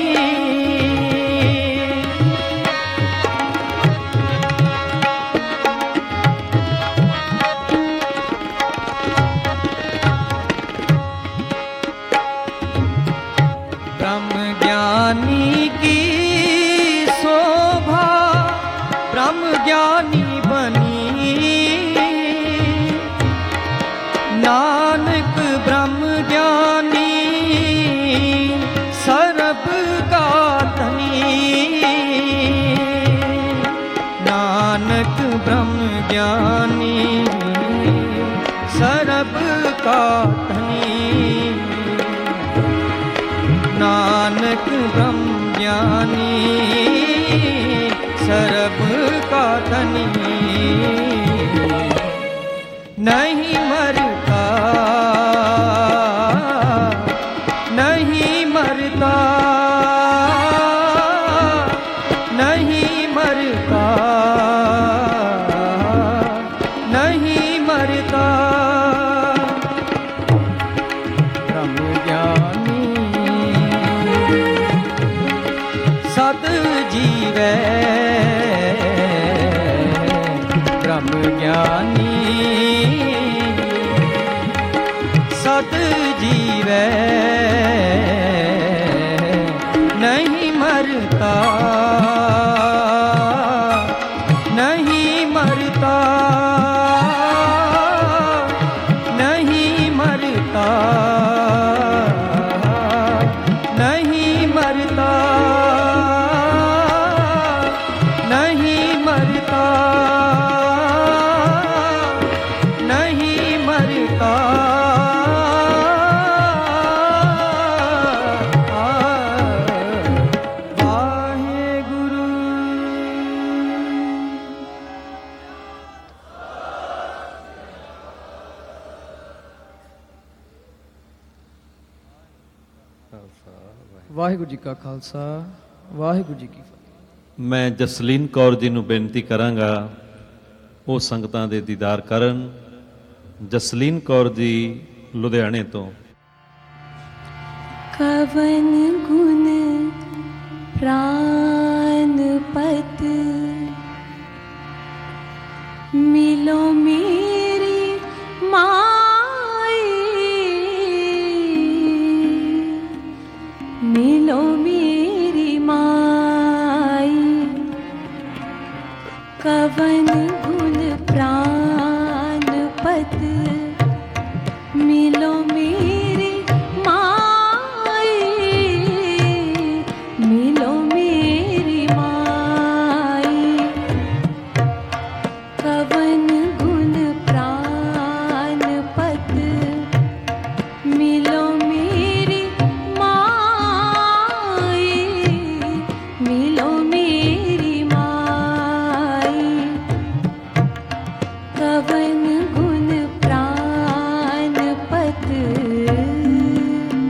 S3: ब्रह्म ज्ञानी की शोभा ब्रह्म ज्ञानी बनी, नानक ब्रह्म ज्ञानी सरब का धनी, नानक ब्रह्म ज्ञानी सरब का धनी, नानक ब्रह्म ज्ञानी सरब का धनी। नहीं मरता, नहीं मरता, नहीं मरता, नहीं मरता, ब्रह्म ज्ञानी सद जीवै, ब्रह्म ज्ञानी सद जीवै, नहीं मरता, नहीं मरता, नहीं मरता, नहीं मरता, नहीं मरता, नहीं मरता। वाहेगुरु।
S7: ਵਾਹਿਗੁਰੂ ਜੀ ਕਾ ਖਾਲਸਾ ਵਾਹਿਗੁਰੂ ਜੀ ਕੀ ਫਤਿਹ।
S1: ਮੈਂ ਜਸਲੀਨ ਕੌਰ ਜੀ ਨੂੰ ਬੇਨਤੀ ਕਰਾਂਗਾ ਉਹ ਸੰਗਤਾਂ ਦੇ ਦੀਦਾਰ ਕਰਨ। ਜਸਲੀਨ ਕੌਰ ਜੀ ਲੁਧਿਆਣੇ ਤੋਂ।
S2: कवन गुण प्राणपत मिलो मेरी माई, मिलो मेरी माई, कवन गुण प्राणपत मिलो मेरी मिलो मेरी माई, कवन गुण प्राणपत मिलो मेरी माई, मिलो मेरी माई, कवन गुण प्राणपत।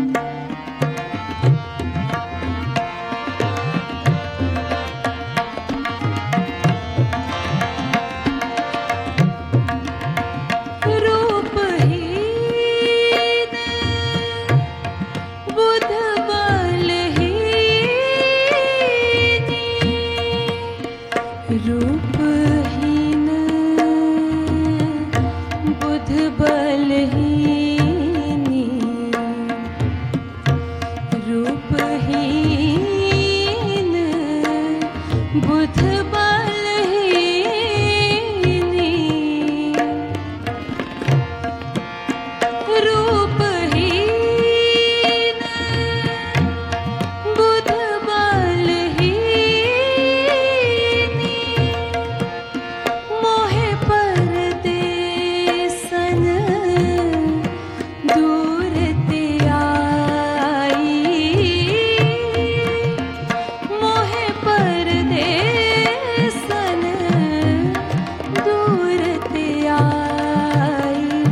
S6: ते आई,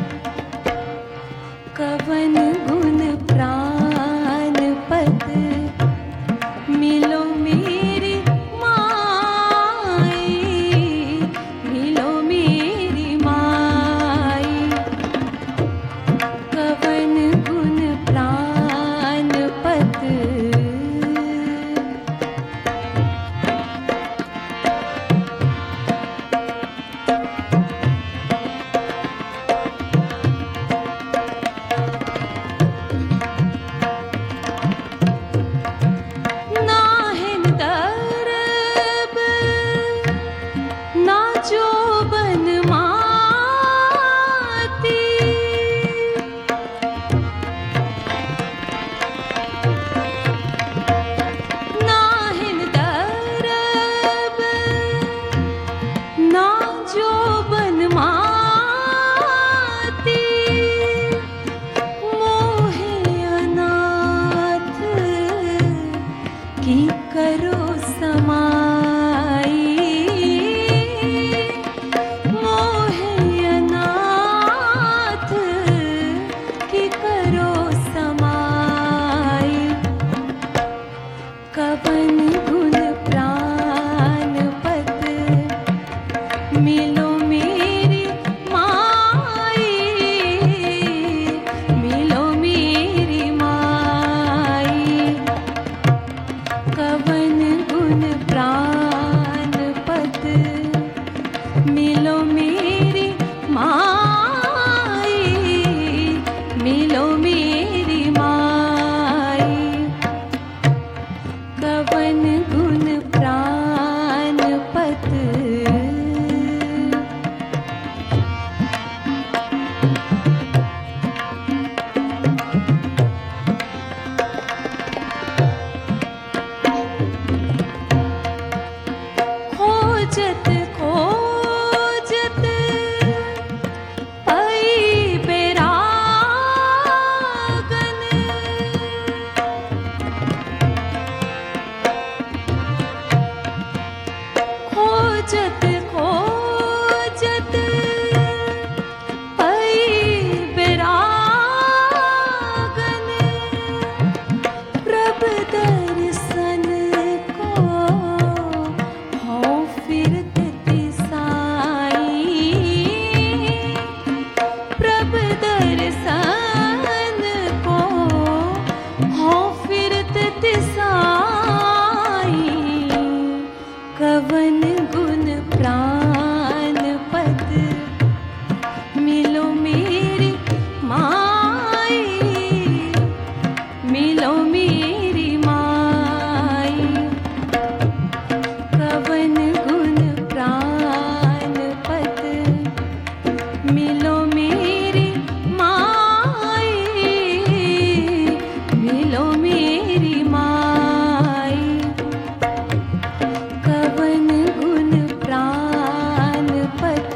S6: कवन गुण प्राण पद मिलो मेरी माई, मिलो मेरी माई, कवन गुण प्राण पद। नाहिन दरब ना जोबन माती, नाहिन दरब ना जोबन माती, मोहे अनाथ की करो समाई, मोहे अनाथ की करो समाई, कवन गुण प्राण पद मिलो मेरी माई, मिलो मेरी माई, कवन गुण प्राण पद मिलो मेरी माई, मिलो मेरी माई, कवन गुण प्राण पद। खोजत खोजत पई बेरागन, खोजत खोजत पई बेरागन, प्रभ दर्शन को हूँ फिरत तिसाई, प्रभ दर्शन को हूँ फिरत तिसाई, कवन गुण प्राण पद मिलो मेरी माई, मिलो मेरी माई, कवन गुण प्राण पद मिलो मेरी माई, मिलो मेरी माई, कवन गुण प्राण पद।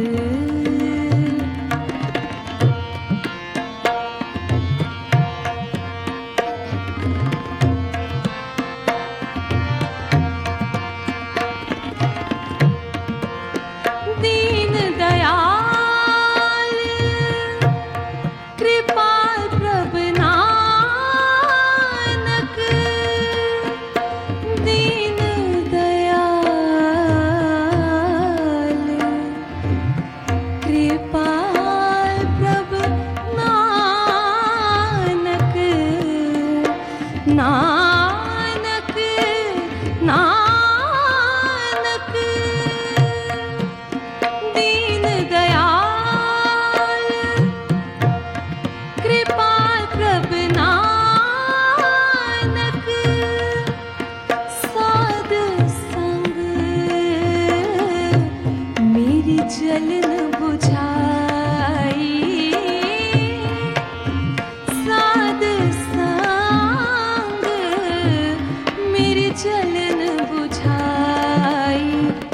S6: दीन दयाल कृपाल प्रभ नानक, दीन दयाल कृपाल प्रभ नानक, नानक नानक, दीन दयाल कृपाल प्रभ नानक, साध संग मेरी जलन बुझाई, साध संग मेरी जलन बुझाई,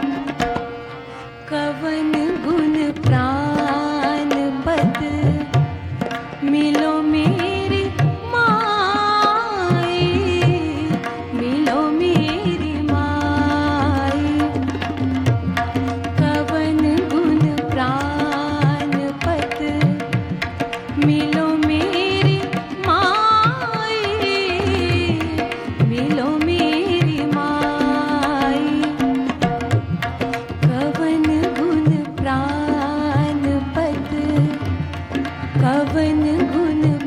S6: कवन गुण प्राण पद मिलो मेरी माई, मिलो मेरी माई, कवन गुण प्राण मन गुण